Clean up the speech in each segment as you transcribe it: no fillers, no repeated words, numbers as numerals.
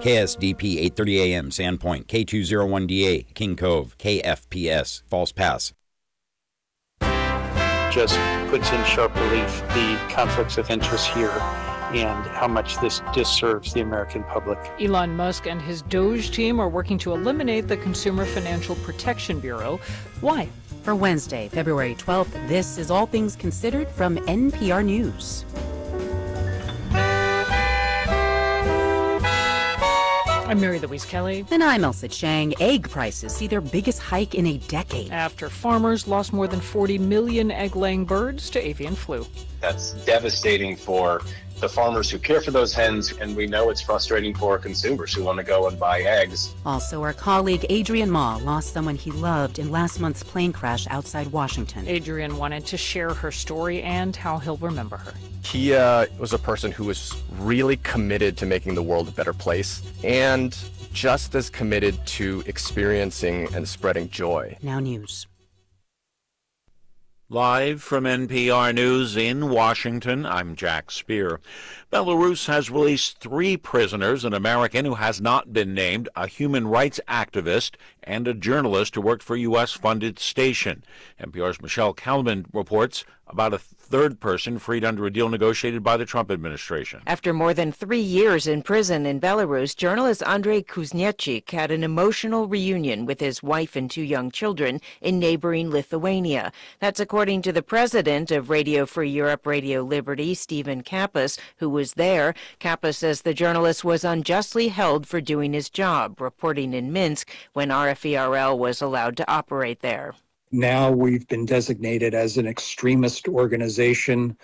KSDP 8:30 a.m. Sandpoint, K201DA, King Cove, KFPS, False Pass. Just puts in sharp relief the conflicts of interest here and how much this disserves the American public. Elon Musk and his Doge team are working to eliminate the Consumer Financial Protection Bureau. Why? For Wednesday, February 12th, this is All Things Considered from NPR News. I'm Mary Louise Kelly. And I'm Elsa Chang. Egg prices see their biggest hike in a decade. After farmers lost more than 40 million egg-laying birds to avian flu. That's devastating for the farmers who care for those hens, and we know it's frustrating for consumers who want to go and buy eggs. Also, our colleague Adrian Ma lost someone he loved in last month's plane crash outside Washington. Adrian wanted to share her story and how he'll remember her. He was a person who was really committed to making the world a better place and just as committed to experiencing and spreading joy. Now news. Live from NPR News in Washington, I'm Jack Speer. Belarus has released 3 prisoners, an American who has not been named, a human rights activist, and a journalist who worked for a U.S.-funded station. NPR's Michelle Kelman reports about a third person freed under a deal negotiated by the Trump administration. After more than 3 years in prison in Belarus, journalist Andrei Kuzniechik had an emotional reunion with his wife and 2 young children in neighboring Lithuania. That's according to the president of Radio Free Europe, Radio Liberty, Stephen Kappas, who was there. Kappas says the journalist was unjustly held for doing his job, reporting in Minsk when RFE/RL was allowed to operate there. Now we've been designated as an extremist organization,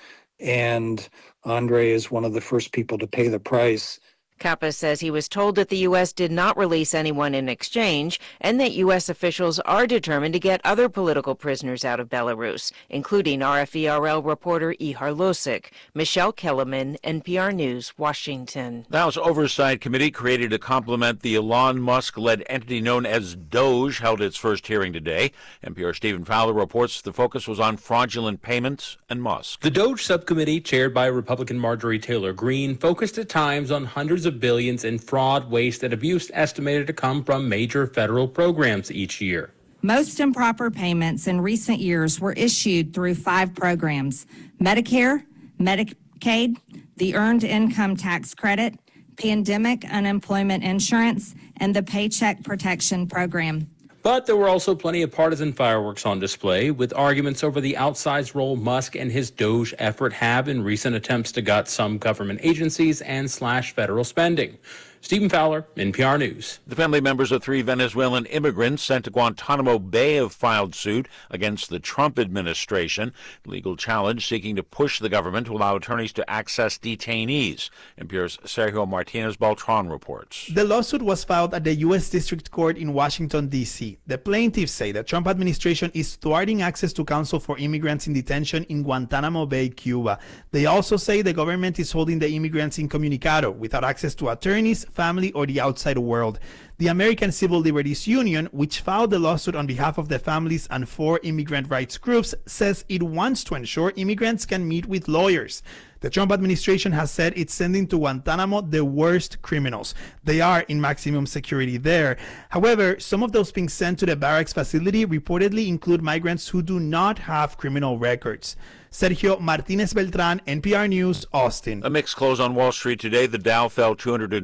and Andre is one of the first people to pay the price. Kappas says he was told that the U.S. did not release anyone in exchange and that U.S. officials are determined to get other political prisoners out of Belarus, including RFE/RL reporter Ihar Losik. Michelle Kellerman, NPR News, Washington. The House Oversight Committee, created to complement the Elon Musk-led entity known as Doge, held its first hearing today. NPR's Stephen Fowler reports the focus was on fraudulent payments and Musk. The Doge subcommittee, chaired by Republican Marjorie Taylor Greene, focused at times on hundreds of billions in fraud, waste, and abuse estimated to come from major federal programs each year. Most improper payments in recent years were issued through 5 programs: Medicare, Medicaid, the Earned Income Tax Credit, Pandemic Unemployment Insurance, and the Paycheck Protection Program. But there were also plenty of partisan fireworks on display, with arguments over the outsized role Musk and his Doge effort have in recent attempts to gut some government agencies and slash federal spending. Stephen Fowler, NPR News. The family members of 3 Venezuelan immigrants sent to Guantanamo Bay have filed suit against the Trump administration. Legal challenge seeking to push the government to allow attorneys to access detainees. NPR's Sergio Martinez Beltran reports. The lawsuit was filed at the U.S. District Court in Washington, D.C. The plaintiffs say the Trump administration is thwarting access to counsel for immigrants in detention in Guantanamo Bay, Cuba. They also say the government is holding the immigrants incommunicado without access to attorneys, family, or the outside world. The American Civil Liberties Union, which filed the lawsuit on behalf of the families and 4 immigrant rights groups, says it wants to ensure immigrants can meet with lawyers. The Trump administration has said it's sending to Guantanamo the worst criminals. They are in maximum security there. However, some of those being sent to the barracks facility reportedly include migrants who do not have criminal records. Sergio Martinez Beltran, NPR News, Austin. A mixed close on Wall Street today. The Dow fell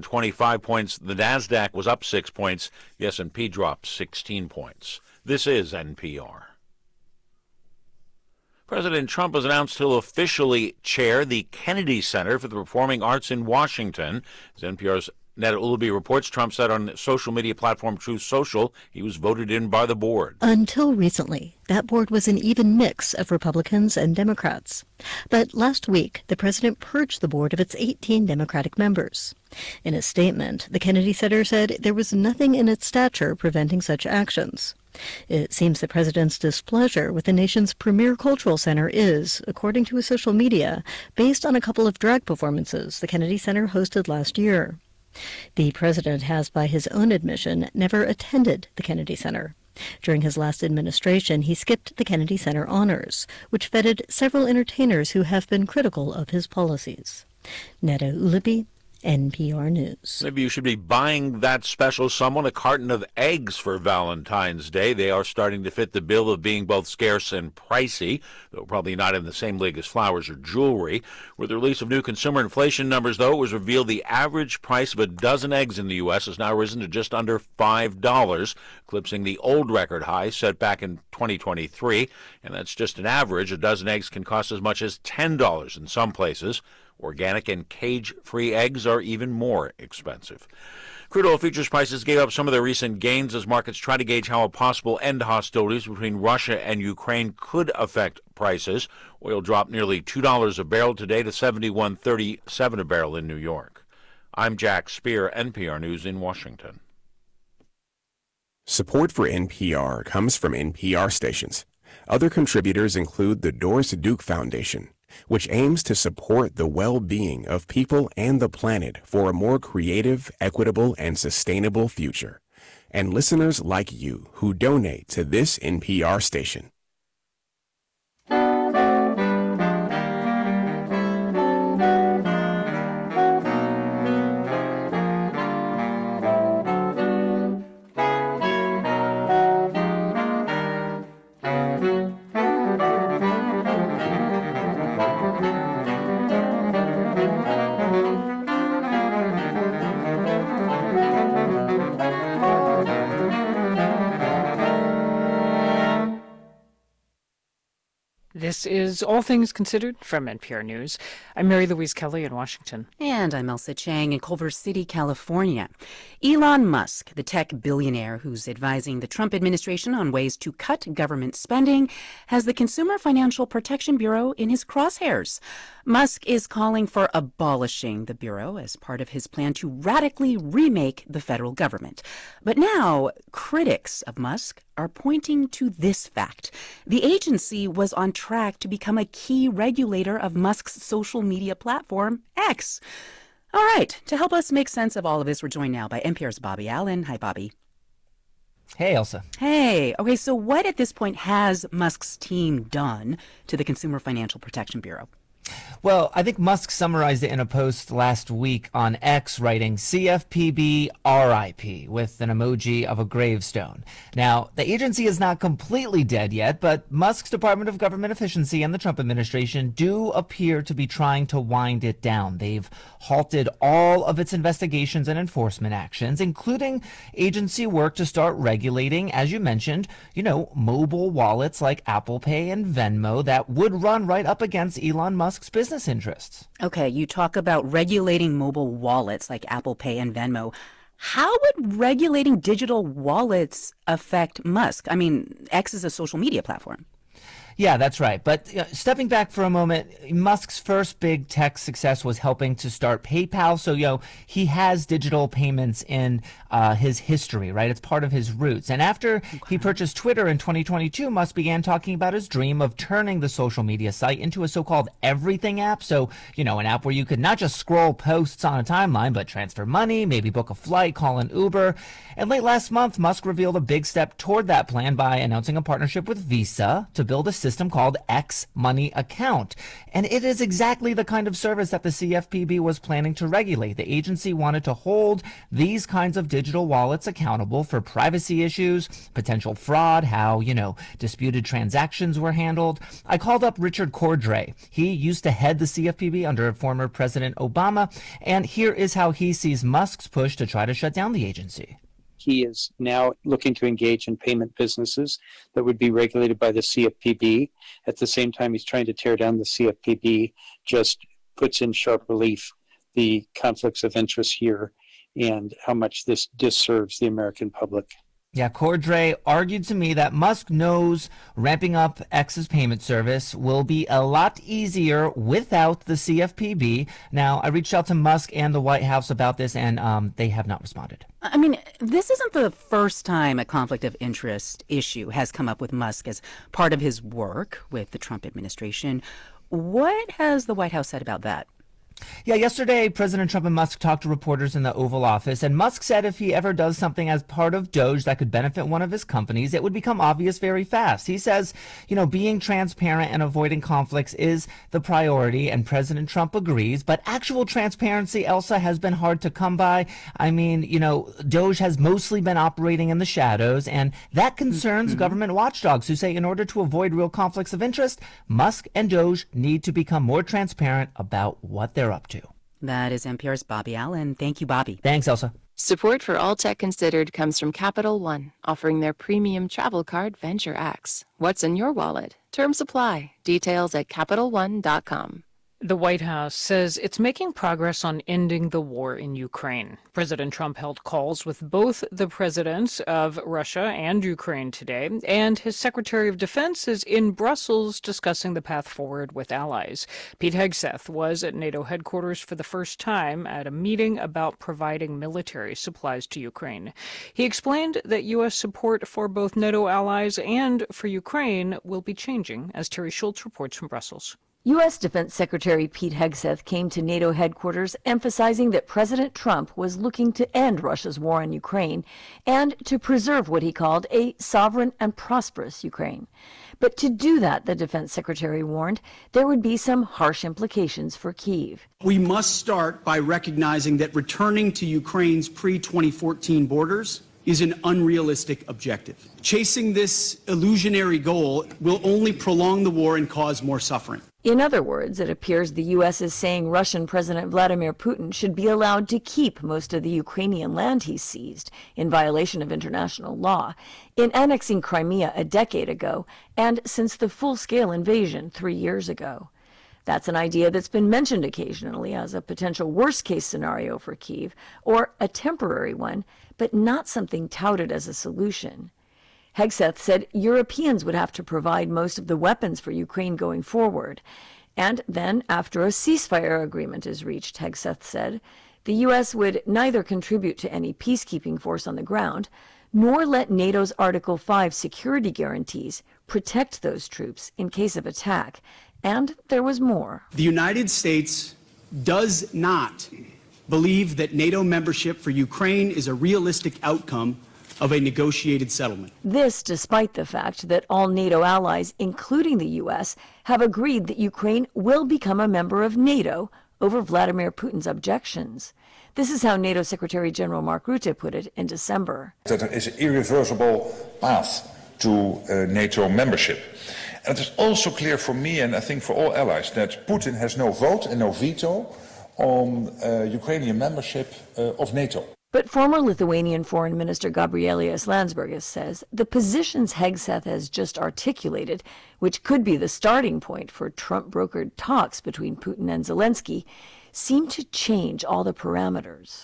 225 points. The Nasdaq was up 6 points. The S&P dropped 16 points. This is NPR. President Trump has announced he'll officially chair the Kennedy Center for the Performing Arts in Washington. As NPR's Netta Uluby reports, Trump said on social media platform Truth Social he was voted in by the board. Until recently, that board was an even mix of Republicans and Democrats. But last week, the president purged the board of its 18 Democratic members. In a statement, the Kennedy Center said there was nothing in its statute preventing such actions. It seems the president's displeasure with the nation's premier cultural center is, according to his social media, based on a couple of drag performances the Kennedy Center hosted last year. The president has, by his own admission, never attended the Kennedy Center. During his last administration, he skipped the Kennedy Center honors, which feted several entertainers who have been critical of his policies. Netta Uluby, NPR News. Maybe you should be buying that special someone a carton of eggs for Valentine's Day. They are starting to fit the bill of being both scarce and pricey, though probably not in the same league as flowers or jewelry. With the release of new consumer inflation numbers, though, it was revealed the average price of a dozen eggs in the U.S. has now risen to just under $5, eclipsing the old record high set back in 2023. And that's just an average. A dozen eggs can cost as much as $10 in some places. Organic and cage-free eggs are even more expensive. Crude oil futures prices gave up some of their recent gains as markets try to gauge how a possible end to hostilities between Russia and Ukraine could affect prices. Oil dropped nearly $2 a barrel today to $71.37 a barrel in New York. I'm Jack Speer, NPR News in Washington. Support for NPR comes from NPR stations. Other contributors include the Doris Duke Foundation, which aims to support the well-being of people and the planet for a more creative, equitable, and sustainable future. And listeners like you who donate to this NPR station. This is All Things Considered from NPR News. I'm Mary Louise Kelly in Washington. And I'm Elsa Chang in Culver City, California. Elon Musk, the tech billionaire who's advising the Trump administration on ways to cut government spending, has the Consumer Financial Protection Bureau in his crosshairs. Musk is calling for abolishing the Bureau as part of his plan to radically remake the federal government. But now, critics of Musk are pointing to this fact. The agency was on track to become a key regulator of Musk's social media platform, X. All right, to help us make sense of all of this, we're joined now by NPR's Bobby Allen. Hi, Bobby. Hey, Elsa. Hey. Okay, so what at this point has Musk's team done to the Consumer Financial Protection Bureau? Well, I think Musk summarized it in a post last week on X, writing CFPB RIP with an emoji of a gravestone. Now, the agency is not completely dead yet, but Musk's Department of Government Efficiency and the Trump administration do appear to be trying to wind it down. They've halted all of its investigations and enforcement actions, including agency work to start regulating, as you mentioned, mobile wallets like Apple Pay and Venmo that would run right up against Elon Musk's business interests. Okay, you talk about regulating mobile wallets like Apple Pay and Venmo. How would regulating digital wallets affect Musk? I mean, X is a social media platform. Yeah, that's right. But stepping back for a moment, Musk's first big tech success was helping to start PayPal. So, he has digital payments in his history, right? It's part of his roots. And after he purchased Twitter in 2022, Musk began talking about his dream of turning the social media site into a so-called everything app. So, an app where you could not just scroll posts on a timeline, but transfer money, maybe book a flight, call an Uber. And late last month, Musk revealed a big step toward that plan by announcing a partnership with Visa to build a system called X Money Account. And it is exactly the kind of service that the CFPB was planning to regulate. The agency wanted to hold these kinds of digital wallets accountable for privacy issues, potential fraud, how, disputed transactions were handled. I called up Richard Cordray. He used to head the CFPB under former President Obama, and here is how he sees Musk's push to try to shut down the agency. He is now looking to engage in payment businesses that would be regulated by the CFPB. At the same time, he's trying to tear down the CFPB, just puts in sharp relief the conflicts of interest here and how much this disserves the American public. Yeah, Cordray argued to me that Musk knows ramping up X's payment service will be a lot easier without the CFPB. Now, I reached out to Musk and the White House about this, and they have not responded. I mean, this isn't the first time a conflict of interest issue has come up with Musk as part of his work with the Trump administration. What has the White House said about that? Yeah, yesterday, President Trump and Musk talked to reporters in the Oval Office, and Musk said if he ever does something as part of Doge that could benefit one of his companies, it would become obvious very fast. He says, being transparent and avoiding conflicts is the priority, and President Trump agrees, but actual transparency, Elsa, has been hard to come by. I mean, Doge has mostly been operating in the shadows, and that concerns government watchdogs who say in order to avoid real conflicts of interest, Musk and Doge need to become more transparent about what they're up to. That is NPR's Bobby Allen. Thank you, Bobby. Thanks, Elsa. Support for All Tech Considered comes from Capital One, offering their premium travel card Venture X. What's in your wallet? Terms apply. Details at CapitalOne.com. The White House says it's making progress on ending the war in Ukraine. President Trump held calls with both the presidents of Russia and Ukraine today, and his Secretary of Defense is in Brussels discussing the path forward with allies. Pete Hegseth was at NATO headquarters for the first time at a meeting about providing military supplies to Ukraine. He explained that U.S. support for both NATO allies and for Ukraine will be changing, as Terry Schultz reports from Brussels. U.S. Defense Secretary Pete Hegseth came to NATO headquarters emphasizing that President Trump was looking to end Russia's war in Ukraine and to preserve what he called a sovereign and prosperous Ukraine. But to do that, the Defense Secretary warned, there would be some harsh implications for Kyiv. We must start by recognizing that returning to Ukraine's pre-2014 borders is an unrealistic objective. Chasing this illusionary goal will only prolong the war and cause more suffering. In other words, it appears the U.S. is saying Russian President Vladimir Putin should be allowed to keep most of the Ukrainian land he seized in violation of international law in annexing Crimea a decade ago and since the full-scale invasion 3 years ago. That's an idea that's been mentioned occasionally as a potential worst-case scenario for Kyiv, or a temporary one, but not something touted as a solution. Hegseth said Europeans would have to provide most of the weapons for Ukraine going forward. And then, after a ceasefire agreement is reached, Hegseth said, the U.S. would neither contribute to any peacekeeping force on the ground, nor let NATO's Article 5 security guarantees protect those troops in case of attack. And there was more. The United States does not believe that NATO membership for Ukraine is a realistic outcome of a negotiated settlement. This despite the fact that all NATO allies, including the U.S., have agreed that Ukraine will become a member of NATO over Vladimir Putin's objections. This is how NATO Secretary General Mark Rutte put it in December. That there is an irreversible path to NATO membership. And it is also clear for me, and I think for all allies, that Putin has no vote and no veto on Ukrainian membership of NATO. But former Lithuanian Foreign Minister Gabrielius Landsbergis says the positions Hegseth has just articulated, which could be the starting point for Trump-brokered talks between Putin and Zelensky, seem to change all the parameters.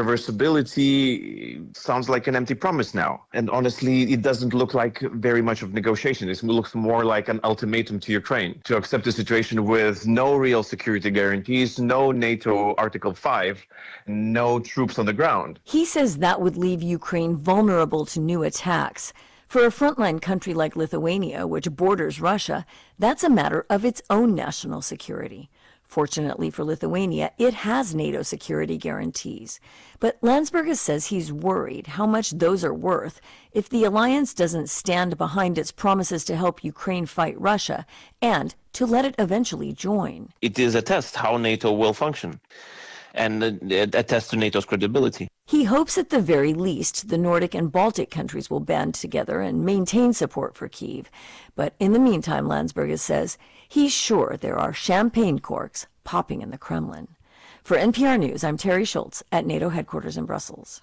Irreversibility sounds like an empty promise now. And honestly, it doesn't look like very much of negotiation. It looks more like an ultimatum to Ukraine to accept the situation with no real security guarantees, no NATO Article 5, no troops on the ground. He says that would leave Ukraine vulnerable to new attacks. For a frontline country like Lithuania, which borders Russia, that's a matter of its own national security. Fortunately for Lithuania, it has NATO security guarantees. But Landsbergis says he's worried how much those are worth if the alliance doesn't stand behind its promises to help Ukraine fight Russia and to let it eventually join. It is a test how NATO will function and a test to NATO's credibility. He hopes at the very least the Nordic and Baltic countries will band together and maintain support for Kyiv. But in the meantime, Landsbergis says he's sure there are champagne corks popping in the Kremlin. For NPR News, I'm Terry Schultz at NATO headquarters in Brussels.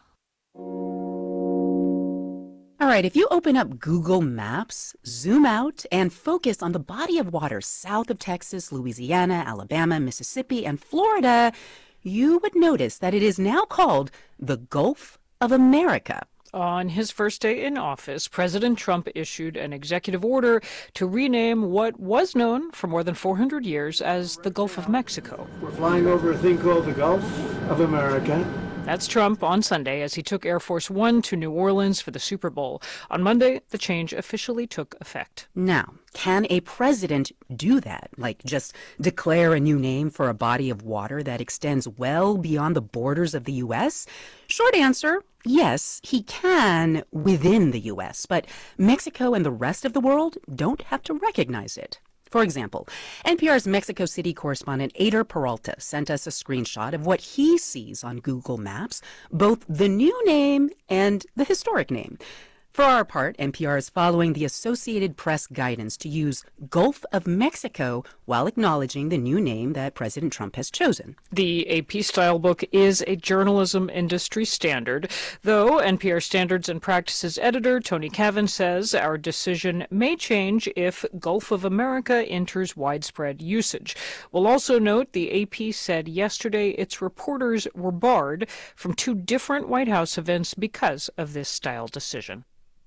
All right, if you open up Google Maps, zoom out, and focus on the body of water south of Texas, Louisiana, Alabama, Mississippi, and Florida, you would notice that it is now called the Gulf of America. On his first day in office, President Trump issued an executive order to rename what was known for more than 400 years as the Gulf of Mexico. We're flying over a thing called the Gulf of America. That's Trump on Sunday as he took Air Force One to New Orleans for the Super Bowl. On Monday, the change officially took effect. Now, can a president do that? Like just declare a new name for a body of water that extends well beyond the borders of the U.S.? Short answer, yes, he can within the U.S., but Mexico and the rest of the world don't have to recognize it. For example, NPR's Mexico City correspondent Ader Peralta sent us a screenshot of what he sees on Google Maps, both the new name and the historic name. For our part, NPR is following the Associated Press guidance to use Gulf of Mexico while acknowledging the new name that President Trump has chosen. The AP style book is a journalism industry standard, though NPR Standards and Practices editor Tony Cavan says our decision may change if Gulf of America enters widespread usage. We'll also note the AP said yesterday its reporters were barred from 2 different White House events because of this style decision.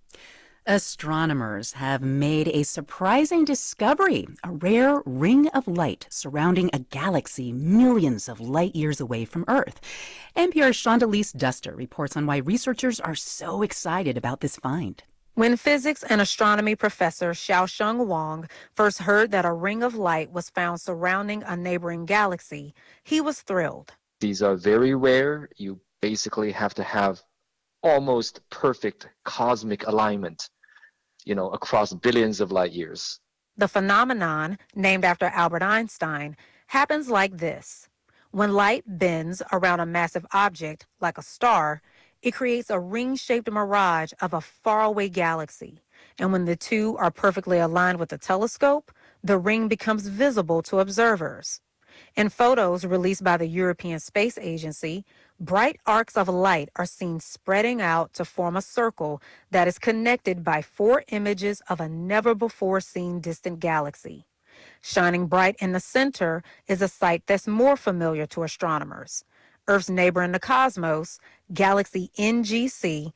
Astronomers have made a surprising discovery, a rare ring of light surrounding a galaxy millions of light years away from Earth. NPR's Shondalise Duster reports on why researchers are so excited about this find. When physics and astronomy professor Xiaosheng Wang first heard that a ring of light was found surrounding a neighboring galaxy, he was thrilled. These are very rare. You basically have to have almost perfect cosmic alignment, across billions of light years. The phenomenon, named after Albert Einstein, happens like this. When light bends around a massive object, like a star, it creates a ring-shaped mirage of a faraway galaxy. And when the two are perfectly aligned with the telescope, the ring becomes visible to observers. In photos released by the European Space Agency, bright arcs of light are seen spreading out to form a circle that is connected by 4 images of a never-before-seen distant galaxy. Shining bright in the center is a sight that's more familiar to astronomers. Earth's neighbor in the cosmos, galaxy NGC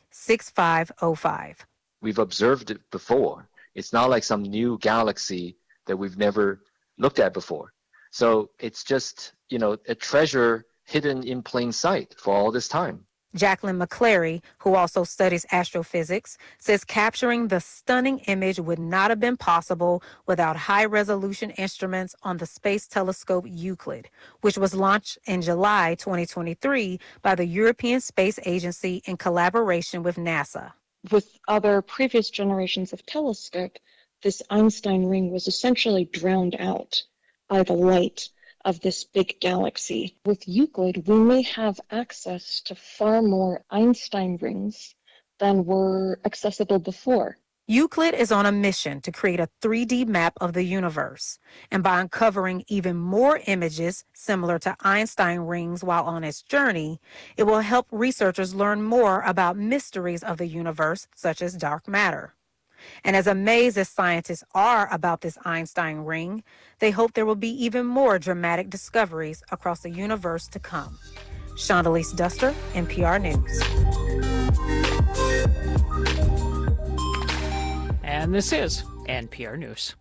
6505. We've observed it before. It's not like some new galaxy that we've never looked at before. So it's just, a treasure hidden in plain sight for all this time. Jacqueline McClary, who also studies astrophysics, says capturing the stunning image would not have been possible without high-resolution instruments on the space telescope Euclid, which was launched in July 2023 by the European Space Agency in collaboration with NASA. With other previous generations of telescope, this Einstein ring was essentially drowned out by the light of this big galaxy. With Euclid, we may have access to far more Einstein rings than were accessible before. Euclid is on a mission to create a 3D map of the universe, and by uncovering even more images similar to Einstein rings while on its journey, it will help researchers learn more about mysteries of the universe, such as dark matter. And as amazed as scientists are about this Einstein ring, they hope there will be even more dramatic discoveries across the universe to come. Shondalise Duster, NPR News. And this is NPR News.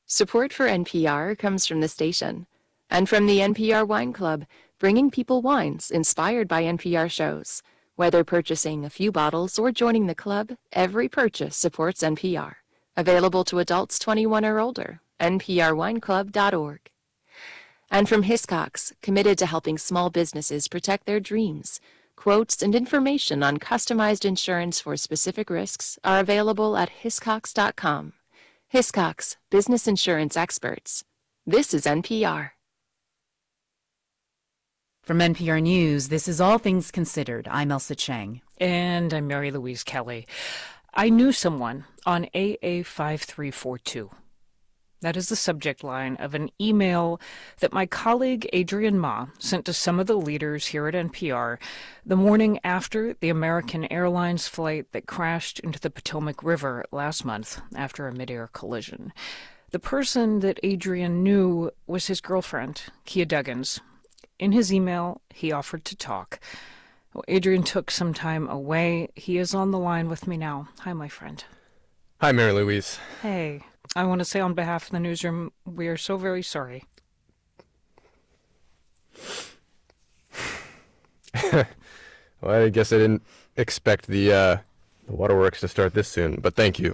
Support for NPR comes from the station and from the NPR Wine Club, bringing people wines inspired by NPR shows. Whether purchasing a few bottles or joining the club, every purchase supports NPR. Available to adults 21 or older. nprwineclub.org. And from Hiscox, committed to helping small businesses protect their dreams. Quotes and information on customized insurance for specific risks are available at hiscox.com. Hiscox, business insurance experts. This is NPR. From NPR News, this is All Things Considered. I'm Elsa Chang. And I'm Mary Louise Kelly. I knew someone on AA5342. That is the subject line of an email that my colleague Adrian Ma sent to some of the leaders here at NPR the morning after the American Airlines flight that crashed into the Potomac River last month after a midair collision. The person that Adrian knew was his girlfriend, Kia Duggins. In his email, he offered to talk. Well, Adrian took some time away. He is on the line with me now. Hi, my friend. Hi, Mary Louise. Hey. I want to say on behalf of the newsroom, we are so very sorry. Well, I guess I didn't expect the waterworks to start this soon, but thank you.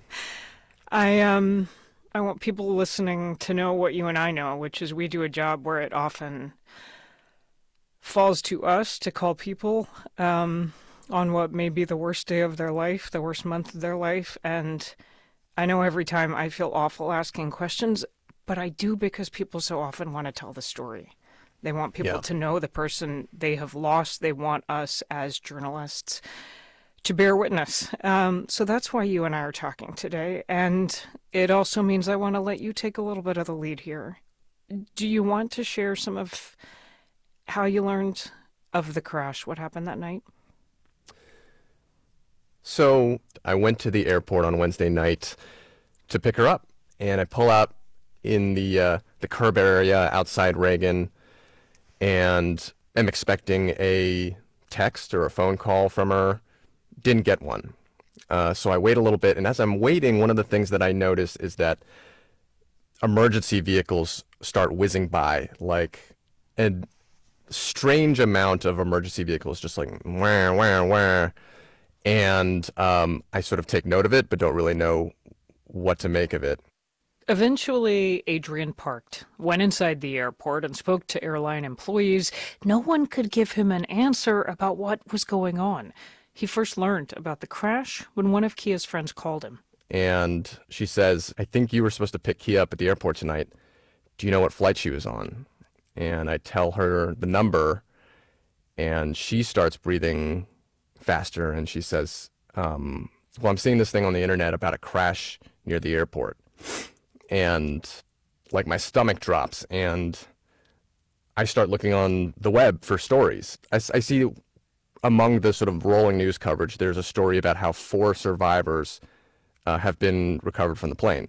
I want people listening to know what you and I know, which is we do a job where it often falls to us to call people on what may be the worst day of their life, the worst month of their life, and I know every time I feel awful asking questions, but I do because people so often want to tell the story. They want people to know the person they have lost. They want us as journalists to bear witness. So that's why you and I are talking today. And it also means I want to let you take a little bit of the lead here. Do you want to share some of how you learned of the crash? What happened that night? So I went to the airport on Wednesday night to pick her up, and I pull out in the curb area outside Reagan, and am expecting a text or a phone call from her. Didn't get one. So I wait a little bit, and as I'm waiting, one of the things that I notice is that emergency vehicles start whizzing by, like a strange amount of emergency vehicles, just like wah, wah, wah. And I sort of take note of it, but don't really know what to make of it. Eventually, Adrian parked, went inside the airport, and spoke to airline employees. No one could give him an answer about what was going on. He first learned about the crash when one of Kia's friends called him. And she says, I think you were supposed to pick Kia up at the airport tonight. Do you know what flight she was on? And I tell her the number, and she starts breathing faster, and she says, well, I'm seeing this thing on the internet about a crash near the airport. And like my stomach drops, and I start looking on the web for stories. I see among the sort of rolling news coverage, there's a story about how 4 survivors have been recovered from the plane.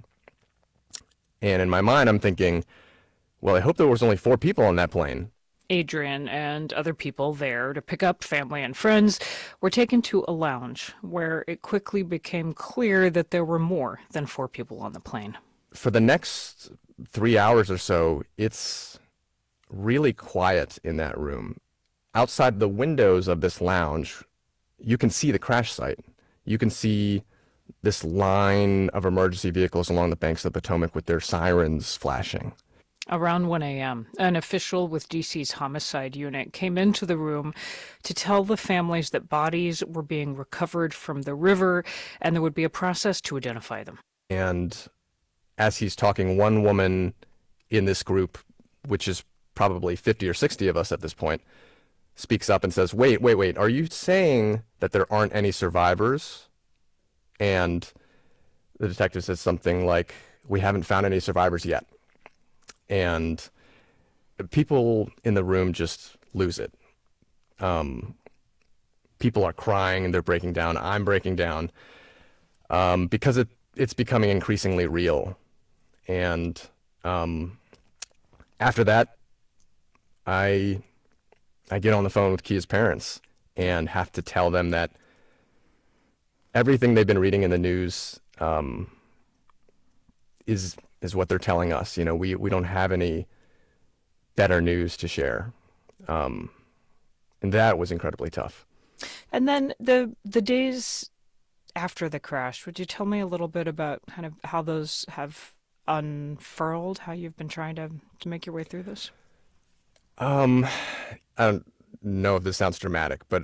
And in my mind, I'm thinking, well, I hope there was only 4 people on that plane. Adrian and other people there to pick up family and friends were taken to a lounge where it quickly became clear that there were more than 4 people on the plane. For the next 3 hours or so, it's really quiet in that room. Outside the windows of this lounge, you can see the crash site. You can see this line of emergency vehicles along the banks of the Potomac with their sirens flashing. Around 1 a.m., an official with DC's homicide unit came into the room to tell the families that bodies were being recovered from the river and there would be a process to identify them. And as he's talking, one woman in this group, which is probably 50 or 60 of us at this point, speaks up and says, wait, are you saying that there aren't any survivors? And the detective says something like, we haven't found any survivors yet. And people in the room just lose it. People are crying and they're breaking down. I'm breaking down because it's becoming increasingly real. And after that, I get on the phone with Kia's parents and have to tell them that everything they've been reading in the news is is what they're telling us. You know, we don't have any better news to share. And that was incredibly tough. And then the days after the crash, would you tell me a little bit about kind of how those have unfurled, how you've been trying to make your way through this? I don't know if this sounds dramatic, but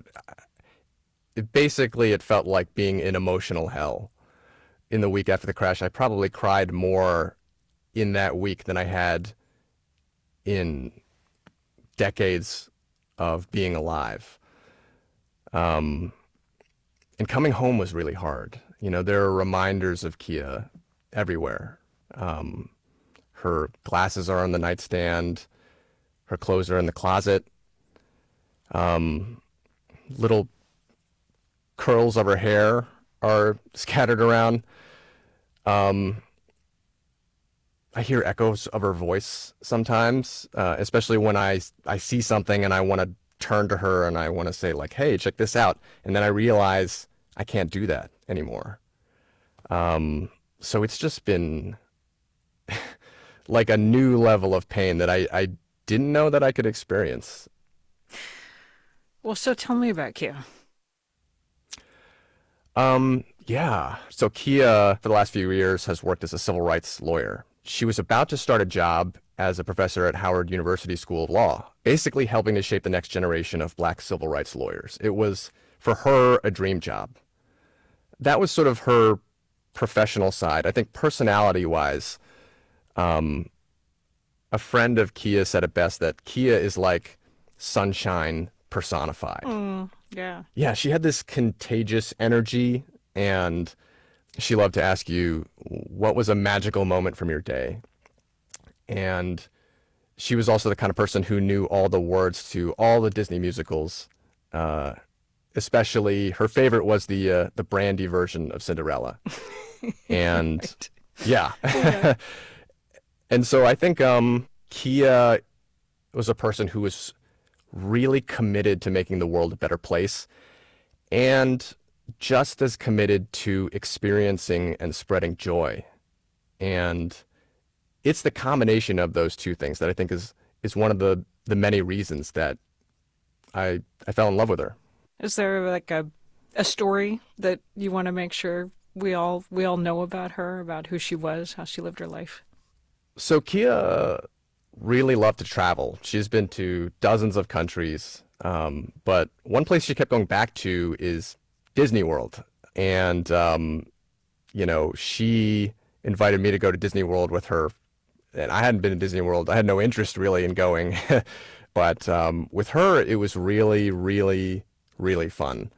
it felt like being in emotional hell. In the week after the crash, I probably cried more in that week than I had in decades of being alive. And coming home was really hard. You know, there are reminders of Kia everywhere. Her glasses are on the nightstand. Her clothes are in the closet. Little curls of her hair are scattered around. I hear echoes of her voice sometimes, especially when I see something and I want to turn to her and I want to say like, hey, check this out. And then I realize I can't do that anymore. So it's just been like a new level of pain that I didn't know that I could experience. Well, so tell me about Kia. Yeah. So Kia, for the last few years, has worked as a civil rights lawyer. She was about to start a job as a professor at Howard University School of Law, basically helping to shape the next generation of black civil rights lawyers. It was, for her, a dream job. That was sort of her professional side. I think personality-wise, a friend of Kia said it best, that Kia is like sunshine personified. Yeah. Yeah, she had this contagious energy, and she loved to ask you, what was a magical moment from your day? And she was also the kind of person who knew all the words to all the Disney musicals. Especially, her favorite was the Brandy version of Cinderella. And Right. yeah. And so I think Kia was a person who was really committed to making the world a better place, and just as committed to experiencing and spreading joy. And it's the combination of those two things that I think is one of the many reasons that I fell in love with her. Is there like a story that you want to make sure we all know about her, about who she was, how she lived her life? So Kia really loved to travel. She's been to dozens of countries, but one place she kept going back to is Disney World. And, you know, she invited me to go to Disney World with her. And I hadn't been to Disney World. I had no interest really in going. But with her, it was really, really, really fun.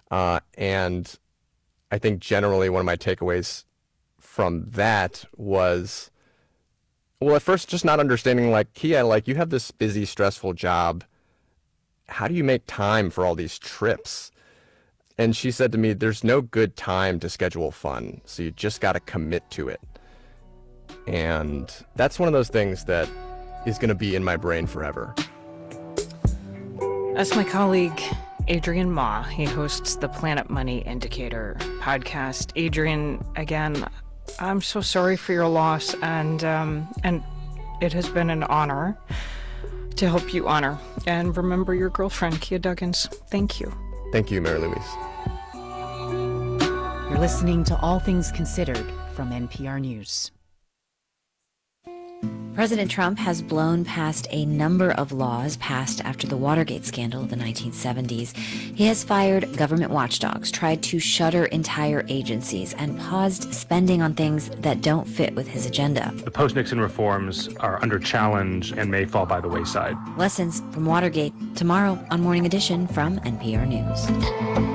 And I think generally one of my takeaways from that was, well, at first just not understanding, like, Kia, like, you have this busy, stressful job. How do you make time for all these trips? And she said to me, there's no good time to schedule fun, so you just got to commit to it. And that's one of those things that is going to be in my brain forever. That's my colleague, Adrian Ma. He hosts the Planet Money Indicator podcast. Adrian, again, I'm so sorry for your loss, and it has been an honor to help you honor and remember your girlfriend, Kia Duggins. Thank you. Thank you, Mary Louise. You're listening to All Things Considered from NPR News. President Trump has blown past a number of laws passed after the Watergate scandal of the 1970s. He has fired government watchdogs, tried to shutter entire agencies, and paused spending on things that don't fit with his agenda. The post-Nixon reforms are under challenge and may fall by the wayside. Lessons from Watergate tomorrow on Morning Edition from NPR News.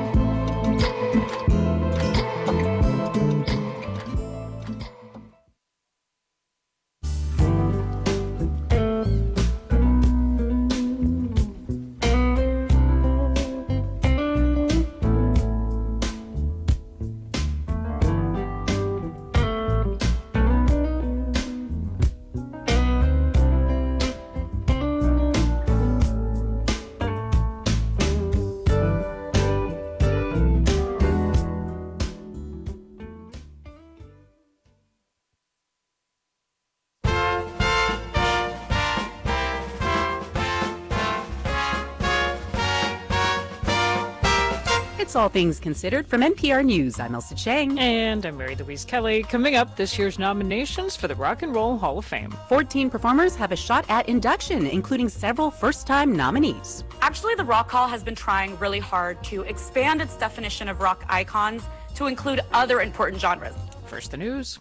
It's All Things Considered from NPR News. I'm Elsa Chang. And I'm Mary Louise Kelly. Coming up, this year's nominations for the Rock and Roll Hall of Fame. 14 performers have a shot at induction, including several first-time nominees. Actually, the Rock Hall has been trying really hard to expand its definition of rock icons to include other important genres. First, the news.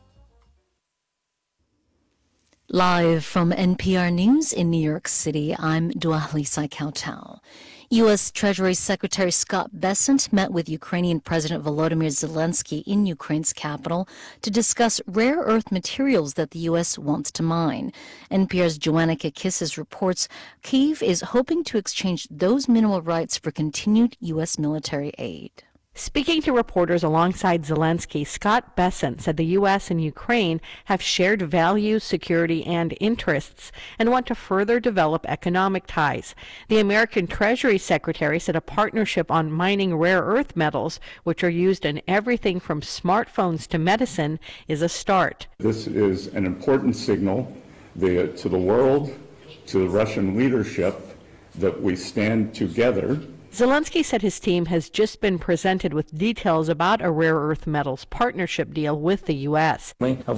Live from NPR News in New York City, I'm Dua-Lisa Kautal. U.S. Treasury Secretary Scott Bessent met with Ukrainian President Volodymyr Zelensky in Ukraine's capital to discuss rare earth materials that the U.S. wants to mine. NPR's Joanna Kakissis reports Kyiv is hoping to exchange those mineral rights for continued U.S. military aid. Speaking to reporters alongside Zelensky, Scott Bessent said the U.S. and Ukraine have shared values, security, and interests and want to further develop economic ties. The American Treasury Secretary said a partnership on mining rare earth metals, which are used in everything from smartphones to medicine, is a start. This is an important signal to the world, to the Russian leadership, that we stand together. Zelensky said his team has just been presented with details about a rare earth metals partnership deal with the U.S.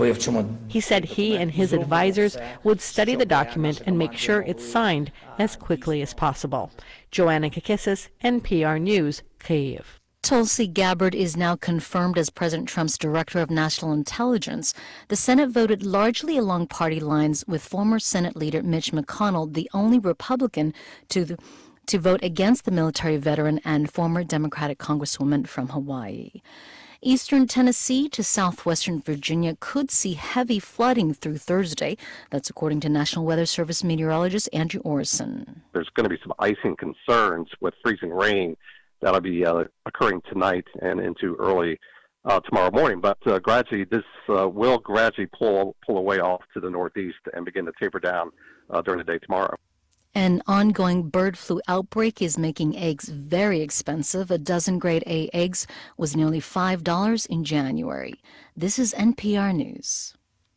He said he and his advisors would study the document and make sure it's signed as quickly as possible. Joanna Kakissis, NPR News, Kyiv. Tulsi Gabbard is now confirmed as President Trump's Director of National Intelligence. The Senate voted largely along party lines, with former Senate leader Mitch McConnell the only Republican to vote against the military veteran and former Democratic Congresswoman from Hawaii. Eastern Tennessee to southwestern Virginia could see heavy flooding through Thursday. That's according to National Weather Service meteorologist Andrew Orson. There's going to be some icing concerns with freezing rain that'll be occurring tonight and into early tomorrow morning. But gradually, this will gradually pull away off to the northeast and begin to taper down during the day tomorrow. An ongoing bird flu outbreak is making eggs very expensive. A dozen grade A eggs was nearly $5 in January. This is NPR News.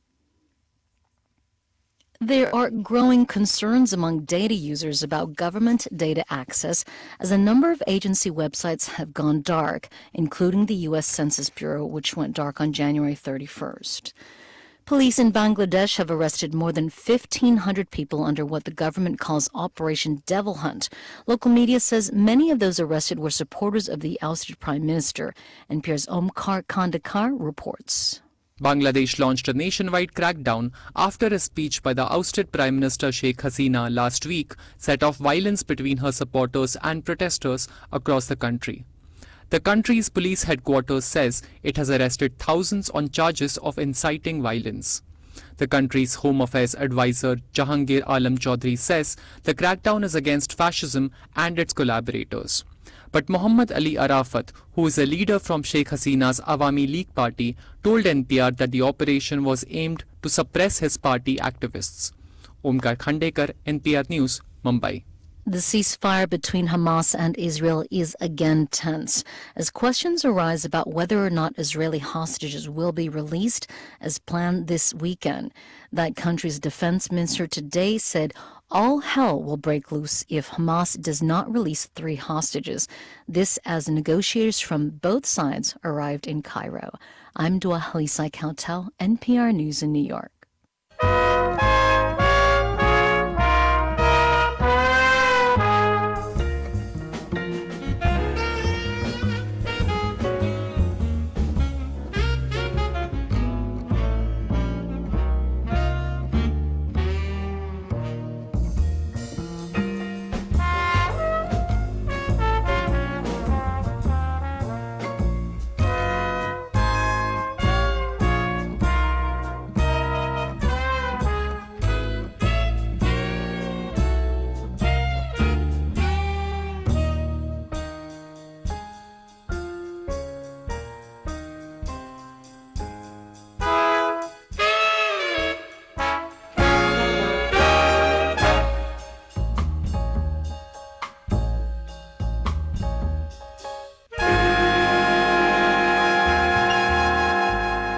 There are growing concerns among data users about government data access as a number of agency websites have gone dark, including the U.S. Census Bureau, which went dark on January 31st. Police in Bangladesh have arrested more than 1,500 people under what the government calls Operation Devil Hunt. Local media says many of those arrested were supporters of the ousted prime minister. NPR's Omkar Kandakar reports. Bangladesh launched a nationwide crackdown after a speech by the ousted Prime Minister Sheikh Hasina last week set off violence between her supporters and protesters across the country. The country's police headquarters says it has arrested thousands on charges of inciting violence. The country's Home Affairs advisor Jahangir Alam Chaudhry says the crackdown is against fascism and its collaborators. But Muhammad Ali Arafat, who is a leader from Sheikh Hasina's Awami League party, told NPR that the operation was aimed to suppress his party activists. Omkar Khandekar, NPR News, Mumbai. The ceasefire between Hamas and Israel is again tense as questions arise about whether or not Israeli hostages will be released as planned this weekend. That country's defense minister today said all hell will break loose if Hamas does not release 3 hostages. This as negotiators from both sides arrived in Cairo. I'm Dua-Lisa Kautal, NPR News in New York.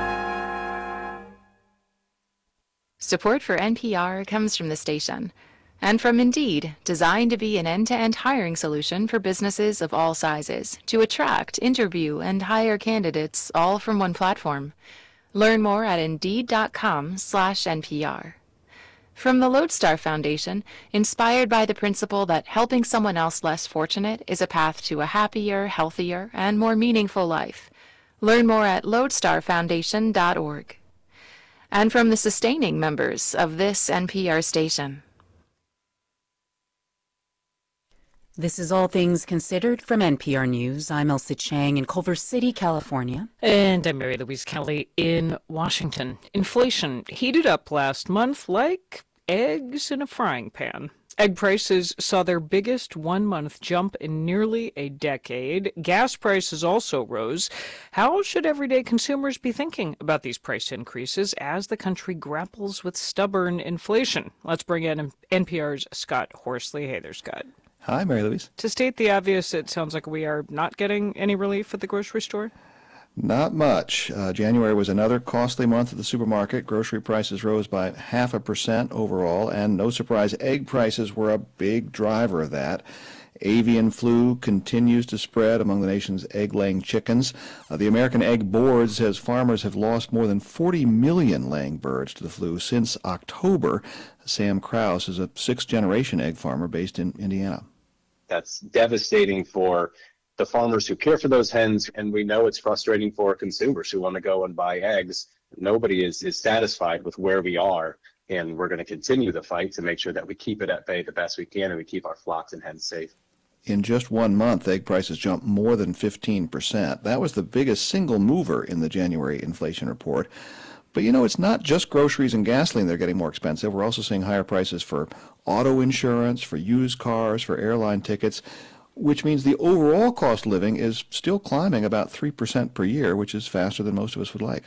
Support for NPR comes from the station. And from Indeed, designed to be an end-to-end hiring solution for businesses of all sizes to attract, interview, and hire candidates all from one platform. Learn more at Indeed.com/NPR. From the Lodestar Foundation, inspired by the principle that helping someone else less fortunate is a path to a happier, healthier, and more meaningful life. Learn more at lodestarfoundation.org. And from the sustaining members of this NPR station. This is All Things Considered from NPR News. I'm Elsa Chang in Culver City, California. And I'm Mary Louise Kelly in Washington. Inflation heated up last month like eggs in a frying pan. Egg prices saw their biggest one-month jump in nearly a decade. Gas prices also rose. How should everyday consumers be thinking about these price increases as the country grapples with stubborn inflation? Let's bring in NPR's Scott Horsley. Hey there, Scott. Hi, Mary Louise. To state the obvious, it sounds like we are not getting any relief at the grocery store. Not much. January was another costly month at the supermarket. Grocery prices rose by 0.5% overall, and no surprise, egg prices were a big driver of that. Avian flu continues to spread among the nation's egg-laying chickens. The American Egg Board says farmers have lost more than 40 million laying birds to the flu since October. Sam Krause is a sixth-generation egg farmer based in Indiana. That's devastating for the farmers who care for those hens, and we know it's frustrating for consumers who want to go and buy eggs. Nobody is satisfied with where we are, and we're going to continue the fight to make sure that we keep it at bay the best we can and we keep our flocks and hens safe. In just 1 month, egg prices jumped more than 15%. That was the biggest single mover in the January inflation report. But you know, it's not just groceries and gasoline that are getting more expensive. We're also seeing higher prices for auto insurance, for used cars, for airline tickets, which means the overall cost of living is still climbing about 3% per year, which is faster than most of us would like.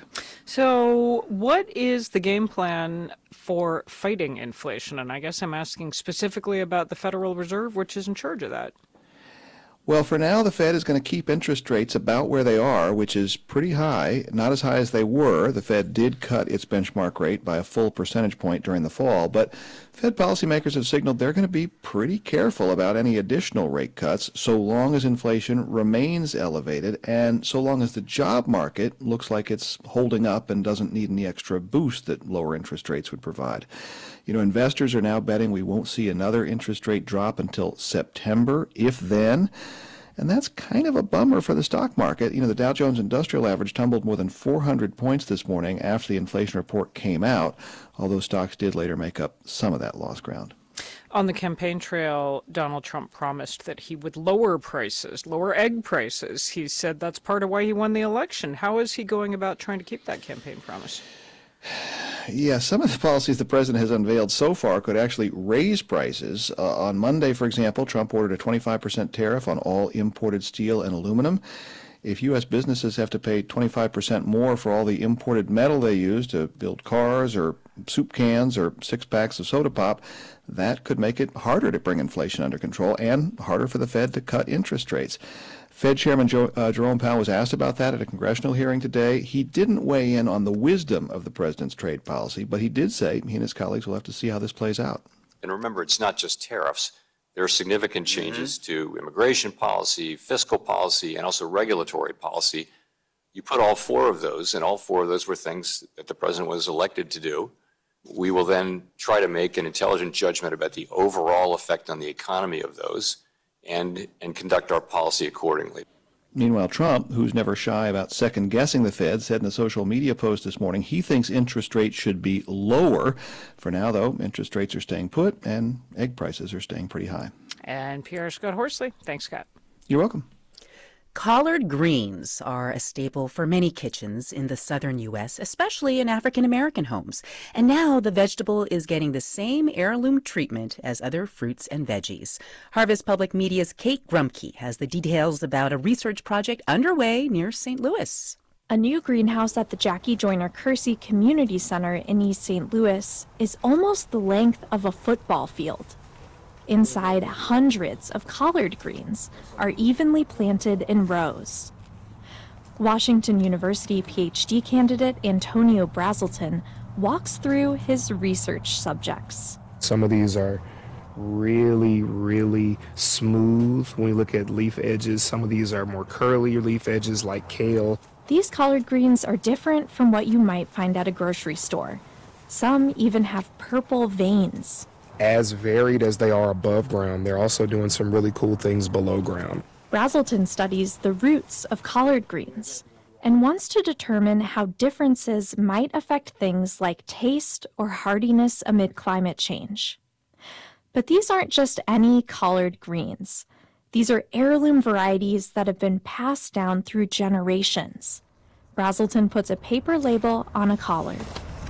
So what is the game plan for fighting inflation? And I guess I'm asking specifically about the Federal Reserve, which is in charge of that. Well, for now, the Fed is going to keep interest rates about where they are, which is pretty high, not as high as they were. The Fed did cut its benchmark rate by a full percentage point during the fall, but Fed policymakers have signaled they're going to be pretty careful about any additional rate cuts so long as inflation remains elevated and so long as the job market looks like it's holding up and doesn't need any extra boost that lower interest rates would provide. You know, investors are now betting we won't see another interest rate drop until September, if then. And that's kind of a bummer for the stock market. You know, the Dow Jones Industrial Average tumbled more than 400 points this morning after the inflation report came out, although stocks did later make up some of that lost ground. On the campaign trail, Donald Trump promised that he would lower prices, lower egg prices. He said that's part of why he won the election. How is he going about trying to keep that campaign promise? Yeah, some of the policies the president has unveiled so far could actually raise prices. On Monday, for example, Trump ordered a 25% tariff on all imported steel and aluminum. If U.S. businesses have to pay 25% more for all the imported metal they use to build cars or soup cans or 6 packs of soda pop, that could make it harder to bring inflation under control and harder for the Fed to cut interest rates. Fed Chairman Jerome Powell was asked about that at a congressional hearing today. He didn't weigh in on the wisdom of the president's trade policy, but he did say he and his colleagues will have to see how this plays out. And remember, it's not just tariffs. There are significant changes to immigration policy, fiscal policy, and also regulatory policy. You put all 4 of those, and all 4 of those were things that the president was elected to do. We will then try to make an intelligent judgment about the overall effect on the economy of those and conduct our policy accordingly. Meanwhile, Trump, who's never shy about second-guessing the Fed, said in a social media post this morning he thinks interest rates should be lower. For now, though, interest rates are staying put and egg prices are staying pretty high. And Pierre Scott Horsley. Thanks, Scott. You're welcome. Collard greens are a staple for many kitchens in the southern U.S., especially in African-American homes. And now the vegetable is getting the same heirloom treatment as other fruits and veggies. Harvest Public Media's Kate Grumke has the details about a research project underway near St. Louis. A new greenhouse at the Jackie Joyner Kersey Community Center in East St. Louis is almost the length of a football field. Inside, hundreds of collard greens are evenly planted in rows. Washington University PhD candidate Antonio Brazelton walks through his research subjects. Some of these are really, really smooth. When we look at leaf edges, some of these are more curly leaf edges like kale. These collard greens are different from what you might find at a grocery store. Some even have purple veins. As varied as they are above ground, they're also doing some really cool things below ground. Brazelton studies the roots of collard greens and wants to determine how differences might affect things like taste or hardiness amid climate change. But these aren't just any collard greens. These are heirloom varieties that have been passed down through generations. Brazelton puts a paper label on a collard.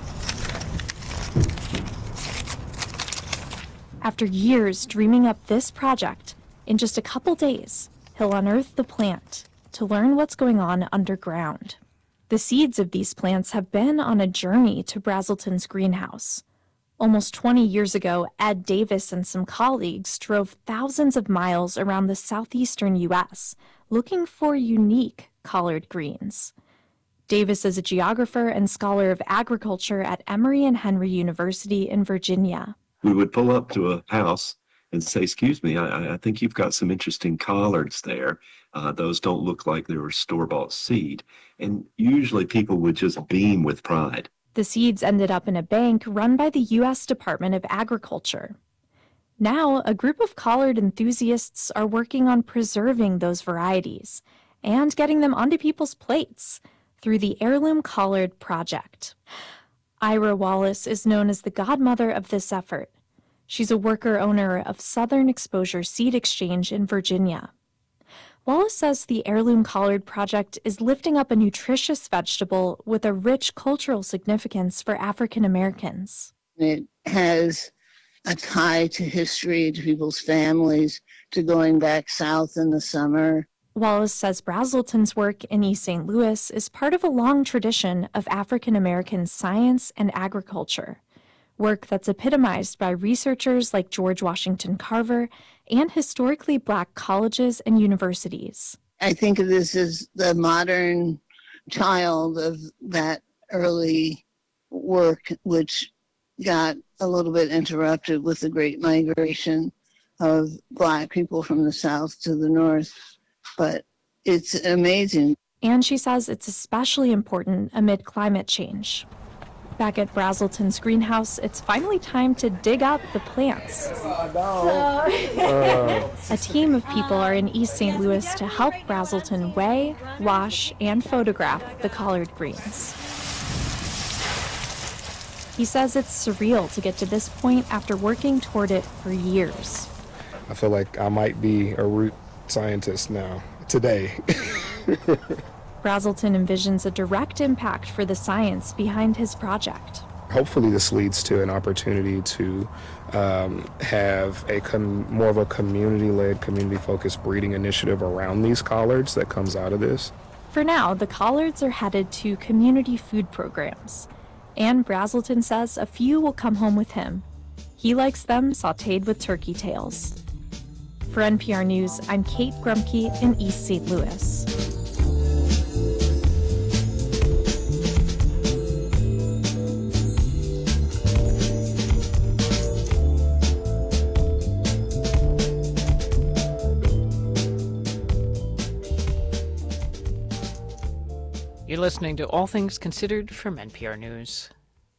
After years dreaming up this project, in just a couple days, he'll unearth the plant to learn what's going on underground. The seeds of these plants have been on a journey to Brazelton's greenhouse. Almost 20 years ago, Ed Davis and some colleagues drove thousands of miles around the southeastern U.S. looking for unique collard greens. Davis is a geographer and scholar of agriculture at Emory and Henry University in Virginia. We would pull up to a house and say, "Excuse me, I think you've got some interesting collards there. Those don't look like they were store-bought seed." And usually people would just beam with pride. The seeds ended up in a bank run by the U.S. Department of Agriculture. Now, a group of collard enthusiasts are working on preserving those varieties and getting them onto people's plates through the Heirloom Collard Project. Ira Wallace is known as the godmother of this effort. She's a worker-owner of Southern Exposure Seed Exchange in Virginia. Wallace says the Heirloom Collard Project is lifting up a nutritious vegetable with a rich cultural significance for African Americans. It has a tie to history, to people's families, to going back south in the summer. Wallace says Brazelton's work in East St. Louis is part of a long tradition of African American science and agriculture, work that's epitomized by researchers like George Washington Carver and historically Black colleges and universities. I think of this as the modern child of that early work, which got a little bit interrupted with the Great Migration of Black people from the South to the North. But it's amazing. And she says it's especially important amid climate change. Back at Brazelton's greenhouse, it's finally time to dig up the plants. A team of people are in East St. Louis to help Brazelton weigh, wash, and photograph the collard greens. He says it's surreal to get to this point after working toward it for years. I feel like I might be a root scientist now, today. Brazelton envisions a direct impact for the science behind his project. Hopefully this leads to an opportunity to have more of a community-led, community-focused breeding initiative around these collards that comes out of this. For now, the collards are headed to community food programs. And Brazelton says a few will come home with him. He likes them sautéed with turkey tails. For NPR News, I'm Kate Grumke in East St. Louis. You're listening to All Things Considered from NPR News.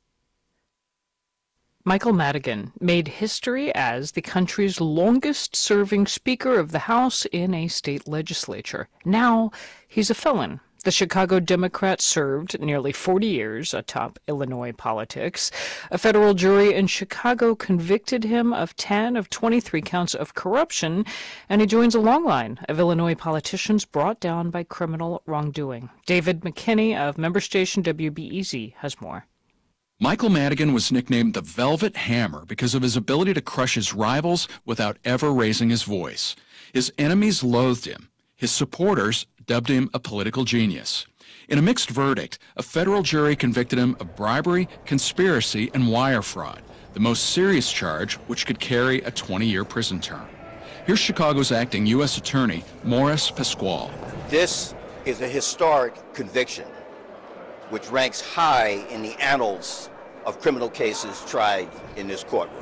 Michael Madigan made history as the country's longest-serving Speaker of the House in a state legislature. Now he's a felon. The Chicago Democrat served nearly 40 years atop Illinois politics. A federal jury in Chicago convicted him of 10 of 23 counts of corruption, and he joins a long line of Illinois politicians brought down by criminal wrongdoing. David McKinney of member station WBEZ has more. Michael Madigan was nicknamed the Velvet Hammer because of his ability to crush his rivals without ever raising his voice. His enemies loathed him. His supporters dubbed him a political genius. In a mixed verdict, a federal jury convicted him of bribery, conspiracy, and wire fraud, the most serious charge which could carry a 20-year prison term. Here's Chicago's acting U.S. Attorney, Morris Pasquale. This is a historic conviction, which ranks high in the annals of criminal cases tried in this courtroom.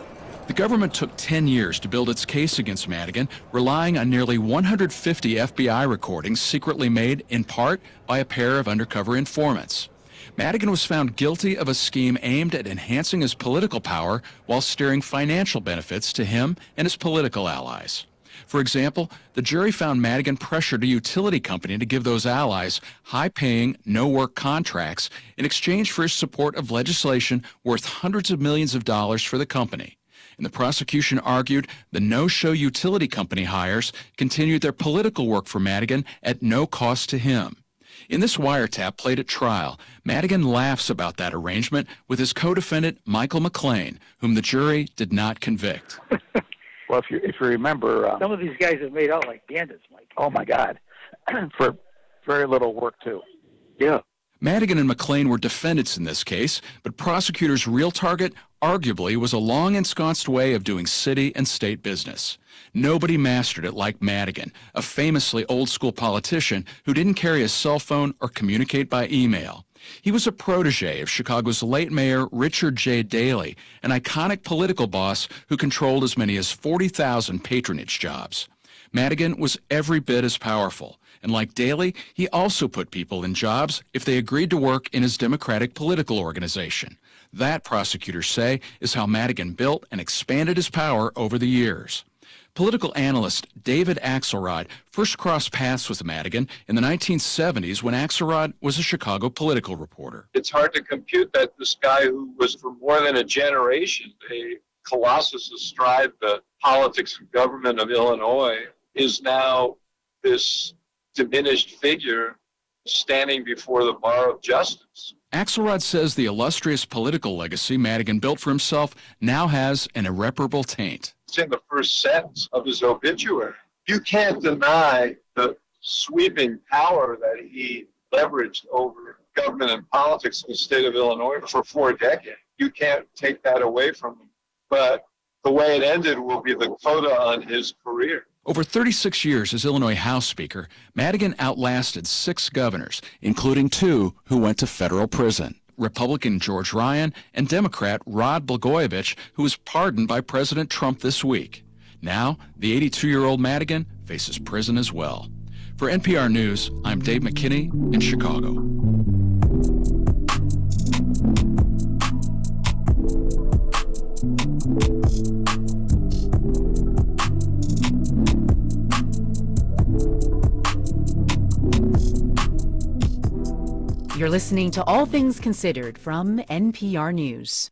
The government took 10 years to build its case against Madigan, relying on nearly 150 FBI recordings secretly made in part by a pair of undercover informants. Madigan was found guilty of a scheme aimed at enhancing his political power while steering financial benefits to him and his political allies. For example, the jury found Madigan pressured a utility company to give those allies high-paying, no-work contracts in exchange for his support of legislation worth hundreds of millions of dollars for the company. And the prosecution argued the no-show utility company hires continued their political work for Madigan at no cost to him. In this wiretap played at trial, Madigan laughs about that arrangement with his co-defendant Michael McLean, whom the jury did not convict. Well, if you remember, some of these guys have made out like bandits, Mike. Oh my God, for very little work too. Yeah. Madigan and McLean were defendants in this case, but prosecutors' real target arguably was a long ensconced way of doing city and state business. Nobody mastered it like Madigan, a famously old-school politician who didn't carry a cell phone or communicate by email. He was a protege of Chicago's late mayor Richard J. Daley, an iconic political boss who controlled as many as 40,000 patronage jobs. Madigan was every bit as powerful, and like Daley, he also put people in jobs if they agreed to work in his Democratic political organization. That, prosecutors say, is how Madigan built and expanded his power over the years. Political analyst David Axelrod first crossed paths with Madigan in the 1970s when Axelrod was a Chicago political reporter. It's hard to compute that this guy who was for more than a generation a colossus astride the politics and government of Illinois is now this diminished figure standing before the bar of justice. Axelrod says the illustrious political legacy Madigan built for himself now has an irreparable taint. It's in the first sentence of his obituary. You can't deny the sweeping power that he leveraged over government and politics in the state of Illinois for 4 decades. You can't take that away from him. But the way it ended will be the quota on his career. Over 36 years as Illinois House Speaker, Madigan outlasted 6 governors, including 2 who went to federal prison. Republican George Ryan and Democrat Rod Blagojevich, who was pardoned by President Trump this week. Now, the 82-year-old Madigan faces prison as well. For NPR News, I'm Dave McKinney in Chicago. You're listening to All Things Considered from NPR News.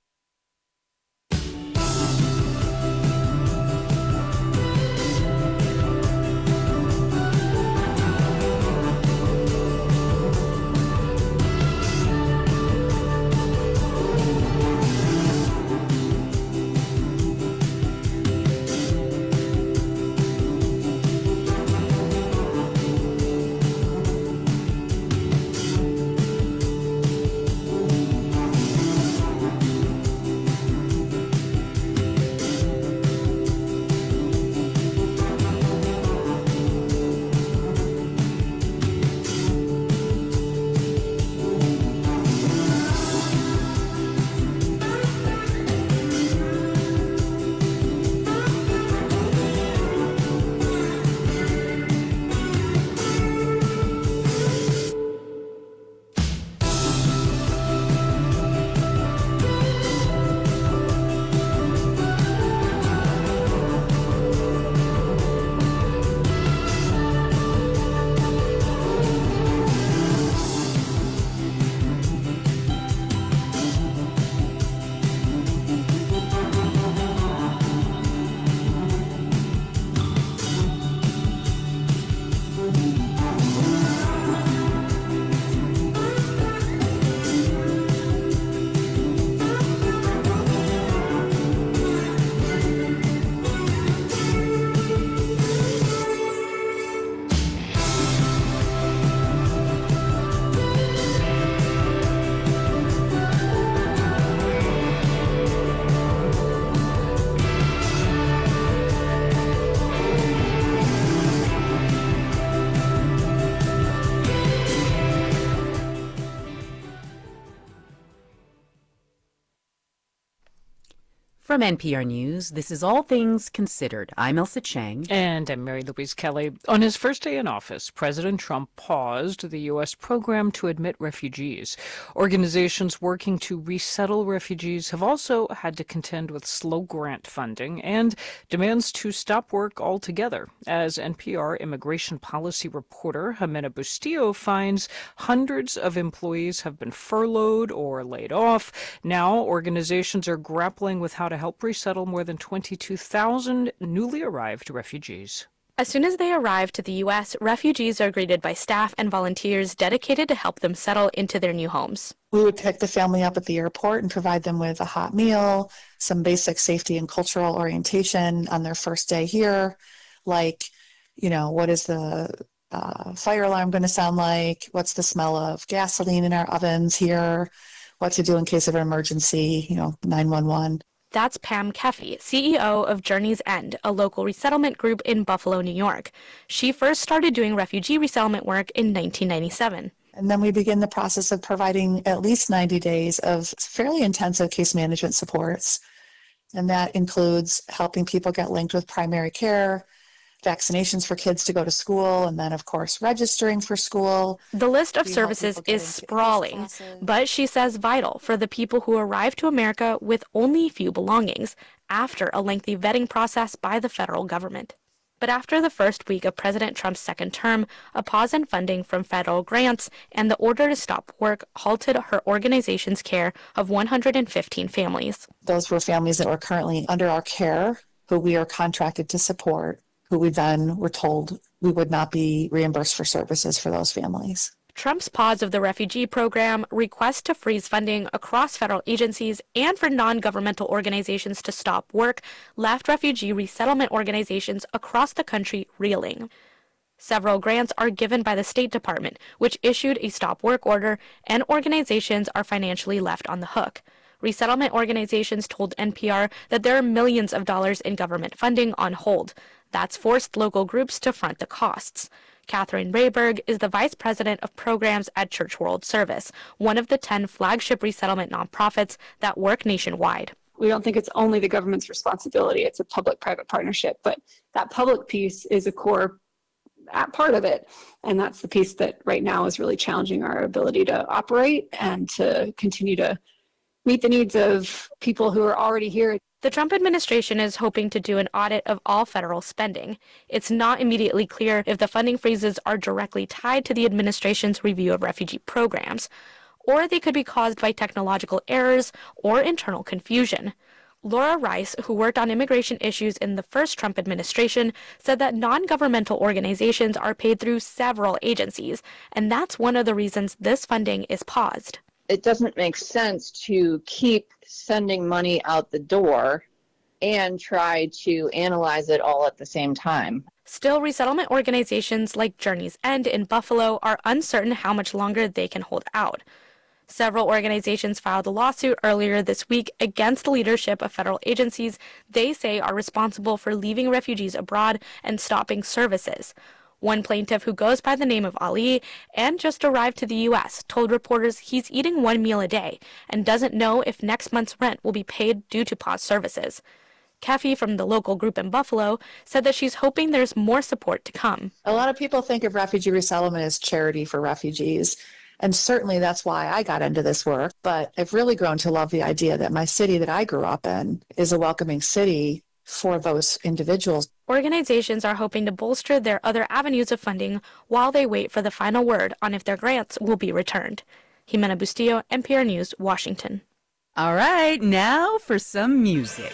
From NPR News, this is All Things Considered. I'm Elsa Chang. And I'm Mary Louise Kelly. On his first day in office, President Trump paused the U.S. program to admit refugees. Organizations working to resettle refugees have also had to contend with slow grant funding and demands to stop work altogether. As NPR immigration policy reporter Jimena Bustillo finds, hundreds of employees have been furloughed or laid off. Now, organizations are grappling with how to help resettle more than 22,000 newly arrived refugees. As soon as they arrive to the U.S., refugees are greeted by staff and volunteers dedicated to help them settle into their new homes. We would pick the family up at the airport and provide them with a hot meal, some basic safety and cultural orientation on their first day here, like, what is the fire alarm going to sound like? What's the smell of gasoline in our ovens here? What to do in case of an emergency, 911. That's Pam Keffey, CEO of Journey's End, a local resettlement group in Buffalo, New York. She first started doing refugee resettlement work in 1997. And then we begin the process of providing at least 90 days of fairly intensive case management supports. And that includes helping people get linked with primary care, vaccinations for kids to go to school, and then, of course, registering for school. The list of services is sprawling, but she says vital for the people who arrive to America with only few belongings after a lengthy vetting process by the federal government. But after the first week of President Trump's second term, a pause in funding from federal grants and the order to stop work halted her organization's care of 115 families. Those were families that were currently under our care, who we are contracted to support, who we then were told we would not be reimbursed for services for those families. Trump's pause of the refugee program, requests to freeze funding across federal agencies, and for non-governmental organizations to stop work left refugee resettlement organizations across the country reeling. Several grants are given by the State Department, which issued a stop work order, and organizations are financially left on the hook. Resettlement organizations told NPR that there are millions of dollars in government funding on hold. That's forced local groups to front the costs. Catherine Rayberg is the vice president of programs at Church World Service, one of the 10 flagship resettlement nonprofits that work nationwide. We don't think it's only the government's responsibility. It's a public-private partnership, but that public piece is a core part of it. And that's the piece that right now is really challenging our ability to operate and to continue to meet the needs of people who are already here. The Trump administration is hoping to do an audit of all federal spending. It's not immediately clear if the funding freezes are directly tied to the administration's review of refugee programs, or they could be caused by technological errors or internal confusion. Laura Rice, who worked on immigration issues in the first Trump administration, said that non-governmental organizations are paid through several agencies, and that's one of the reasons this funding is paused. It doesn't make sense to keep sending money out the door and try to analyze it all at the same time. Still, resettlement organizations like Journey's End in Buffalo are uncertain how much longer they can hold out. Several organizations filed a lawsuit earlier this week against the leadership of federal agencies they say are responsible for leaving refugees abroad and stopping services. One plaintiff, who goes by the name of Ali and just arrived to the U.S., told reporters he's eating one meal a day and doesn't know if next month's rent will be paid due to paused services. Keffey from the local group in Buffalo said that she's hoping there's more support to come. A lot of people think of refugee resettlement as charity for refugees, and certainly that's why I got into this work. But I've really grown to love the idea that my city that I grew up in is a welcoming city for those individuals. Organizations are hoping to bolster their other avenues of funding while they wait for the final word on if their grants will be returned. Jimena Bustillo, NPR News, Washington. All right, now for some music.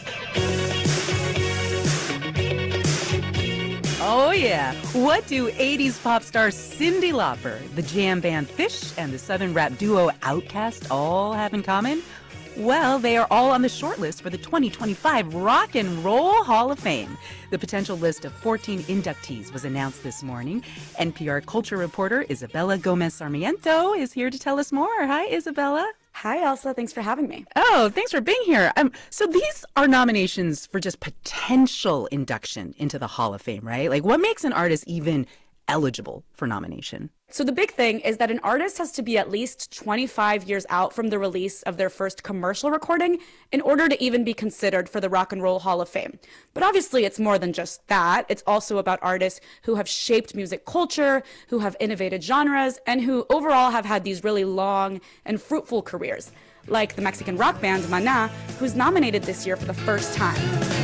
Oh yeah, what do 80s pop star Cyndi Lauper, the jam band Phish, and the southern rap duo Outkast all have in common? Well, they are all on the shortlist for the 2025 Rock and Roll Hall of Fame. The potential list of 14 inductees was announced this morning. NPR culture reporter Isabella Gomez-Sarmiento is here to tell us more. Hi, Isabella. Hi, Elsa. Thanks for having me. Oh, thanks for being here. So these are nominations for just potential induction into the Hall of Fame, right? Like, what makes an artist even eligible for nomination? So the big thing is that an artist has to be at least 25 years out from the release of their first commercial recording in order to even be considered for the Rock and Roll Hall of Fame. But obviously it's more than just that. It's also about artists who have shaped music culture, who have innovated genres, and who overall have had these really long and fruitful careers, like the Mexican rock band Maná, who's nominated this year for the first time.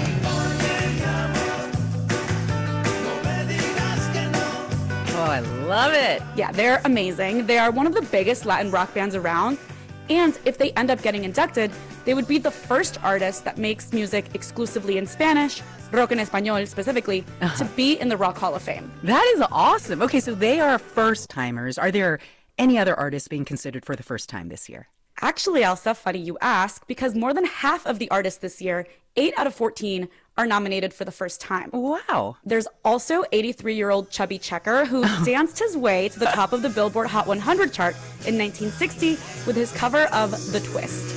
Oh, I love it. Yeah, they're amazing. They are one of the biggest Latin rock bands around. And if they end up getting inducted, they would be the first artist that makes music exclusively in Spanish, rock en español specifically, to be in the Rock Hall of Fame. That is awesome. Okay, so they are first-timers. Are there any other artists being considered for the first time this year? Actually, Elsa, funny you ask, because more than half of the artists this year, 8 out of 14, are nominated for the first time. Wow. There's also 83-year-old Chubby Checker, who danced his way to the top of the Billboard Hot 100 chart in 1960 with his cover of The Twist.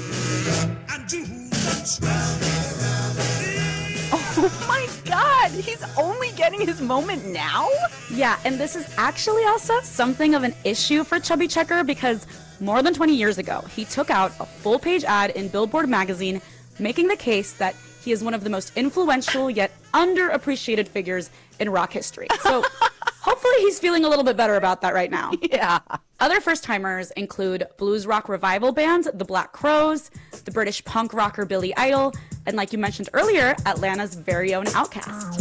Oh my God, he's only getting his moment now? Yeah, and this is actually also something of an issue for Chubby Checker because more than 20 years ago, he took out a full-page ad in Billboard magazine making the case that he is one of the most influential yet underappreciated figures in rock history. So hopefully he's feeling a little bit better about that right now. Yeah. Other first-timers include blues rock revival band The Black Crowes, the British punk rocker Billy Idol, and like you mentioned earlier, Atlanta's very own Outkast.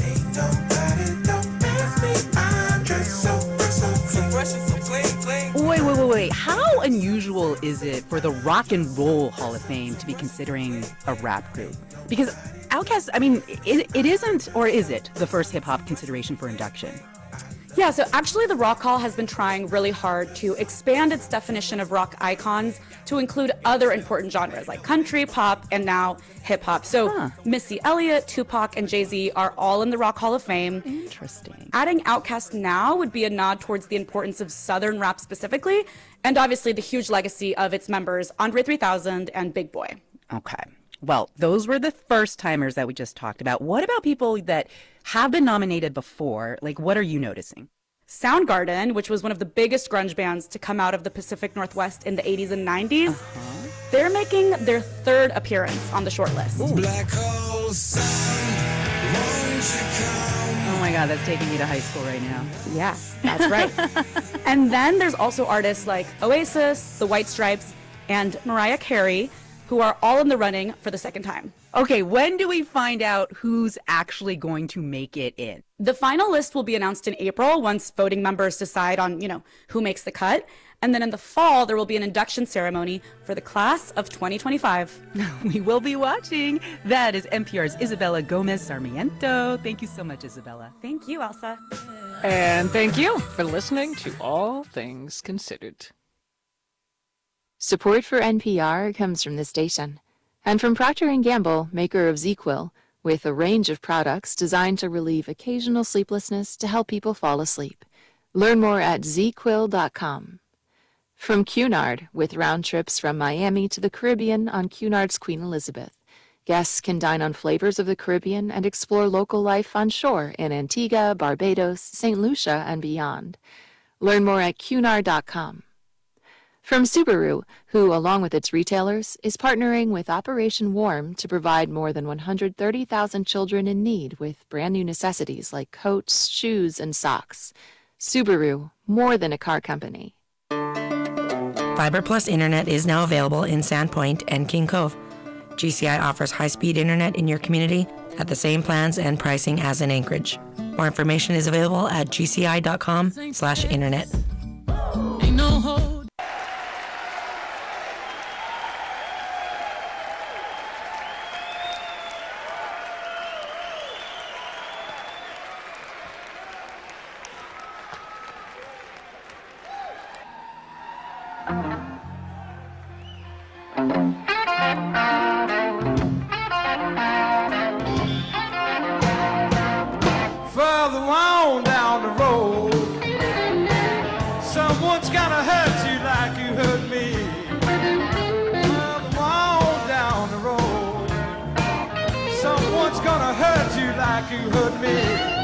Wait. How unusual is it for the Rock and Roll Hall of Fame to be considering a rap group? Because Outkast, I mean, it isn't, or is it, the first hip-hop consideration for induction? Yeah, so actually the Rock Hall has been trying really hard to expand its definition of rock icons to include other important genres like country, pop, and now hip-hop. So Missy Elliott, Tupac, and Jay-Z are all in the Rock Hall of Fame. Interesting. Adding Outkast now would be a nod towards the importance of Southern rap specifically, and obviously the huge legacy of its members, Andre 3000 and Big Boy. Okay. Well, those were the first-timers that we just talked about. What about people that have been nominated before? Like, what are you noticing? Soundgarden, which was one of the biggest grunge bands to come out of the Pacific Northwest in the 80s and 90s, they're making their third appearance on the shortlist. Black hole sun, oh my God, that's taking me to high school right now. Yeah, that's right. And then there's also artists like Oasis, The White Stripes, and Mariah Carey, who are all in the running for the second time. Okay, when do we find out who's actually going to make it in? The final list will be announced in April once voting members decide on, who makes the cut. And then in the fall, there will be an induction ceremony for the class of 2025. We will be watching. That is NPR's Isabella Gomez Sarmiento. Thank you so much, Isabella. Thank you, Elsa. And thank you for listening to All Things Considered. Support for NPR comes from the station and from Procter & Gamble, maker of ZzzQuil, with a range of products designed to relieve occasional sleeplessness to help people fall asleep. Learn more at ZzzQuil.com. From Cunard, with round trips from Miami to the Caribbean on Cunard's Queen Elizabeth. Guests can dine on flavors of the Caribbean and explore local life on shore in Antigua, Barbados, St. Lucia, and beyond. Learn more at Cunard.com. From Subaru, who, along with its retailers, is partnering with Operation Warm to provide more than 130,000 children in need with brand new necessities like coats, shoes, and socks. Subaru, more than a car company. Fiber Plus Internet is now available in Sandpoint and King Cove. GCI offers high-speed internet in your community at the same plans and pricing as in Anchorage. More information is available at gci.com/internet. Ain't no hold. Further on down the road, someone's gonna hurt you like you hurt me. Further on down the road, someone's gonna hurt you like you hurt me.